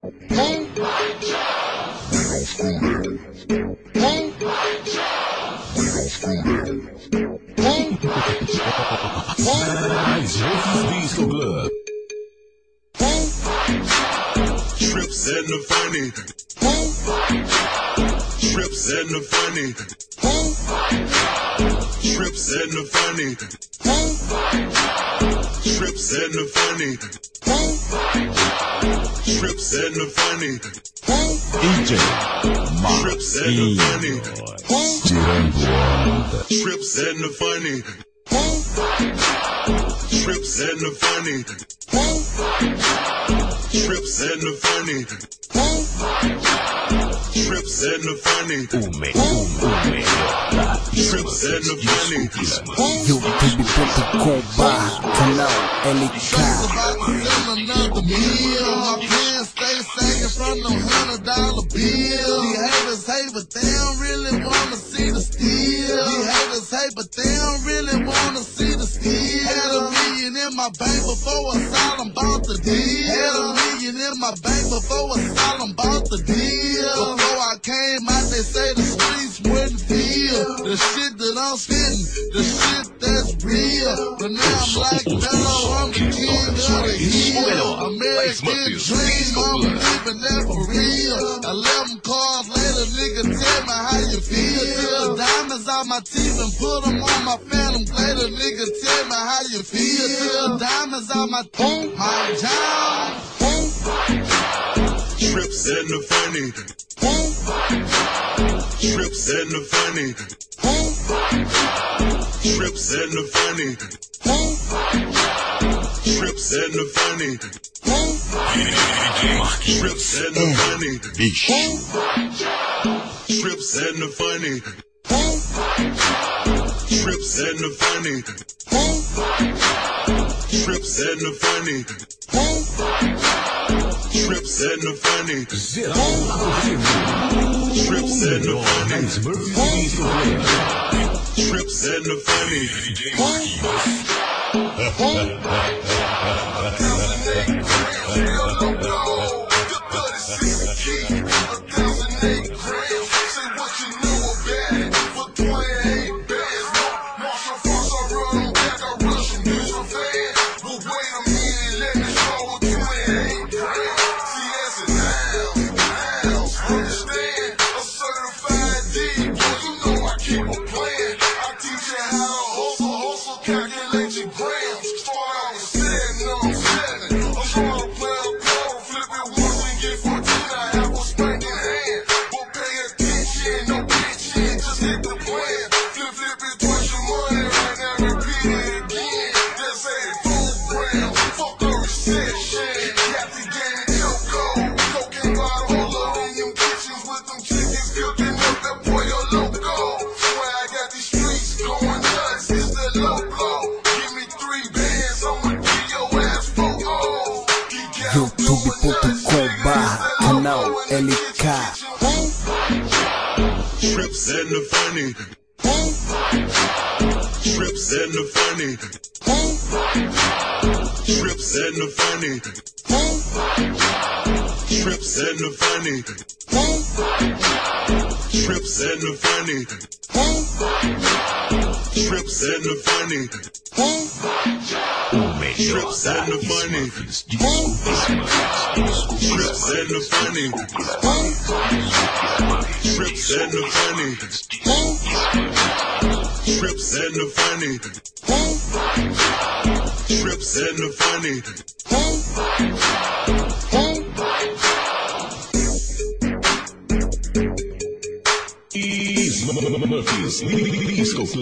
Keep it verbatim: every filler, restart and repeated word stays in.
Mais vezes Disco Club. Trips and the funny. Trips and the funny. Trips and the funny. Trips and the funny. Trips and the funny. D J Trips and the funny. tirando onda. Trips and the funny. Trips and the funny. Trips and the funny. Trips and the funny. O me, o, o melhor da Trips and the funny. YouTube ponto com barra canal L K. Another meal. My pants stay sagging from them hundred dollar bills. These haters hate, but they don't really wanna see the steel. These haters hate, but they don't really wanna see the steel. Had a million in my bank before Asylum bought the deal. Had a million in my bank before Asylum bought the deal. Before I came out, they say the streets wouldn't feel the shit that I'm spitting, the shit that's real. But now I'm like Mello, I'm the king of the hill. American dream, I'm living that for real. Eleven cars later, nigga, tell me how you feel. Took the diamonds out my teeth and put them on my phantom later, nigga, tell me how you feel. Took the diamonds out my teeth, my job. Trips and the funny. Trips and the funny. Trips and the funny. Trips and the funny. Trips and the funny. Trips and the funny. Trips and the funny. Trips and the funny. Trips and the funny. Zero ao vivo. Trips and the funny. Mais vezes Disco Club. Trips and the funny. YouTube ponto com barra canal L K. Trips and the funny. Trips and the funny. Trips and the funny. Trips and the funny. Trips and the funny. Trips and the funny. O melhor Trips da and the funny. Disco Club. Trips and the funny. Trips and the funny. Trips and the funny. Trips and the funny. Murphys Disco Club.